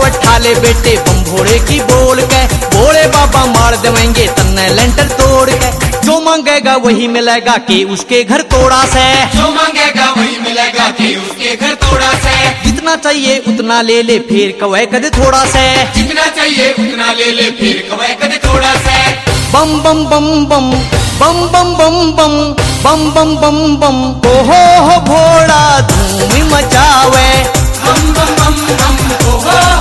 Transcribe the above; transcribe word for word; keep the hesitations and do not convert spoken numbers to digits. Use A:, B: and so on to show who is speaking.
A: उठा ले बेटे बम भोले की बोल के, भोले बाबा मार देंगे तन्ने लेंटर तोड़ के। जो मांगेगा वही मिलेगा कि उसके घर तोड़ा से,
B: जो मांगेगा वही मिलेगा कि उसके घर तोड़ा से।
A: जितना चाहिए उतना ले ले फिर कवे कदे थोड़ा से,
B: जितना चाहिए उतना ले ले फिर कवे कदे थोड़ा से।
A: बम बम बम बम बम बम बम बम बम बम बम बम ओ हो हो भोला धूम मचावे,
B: बम बम बम बम ओ हो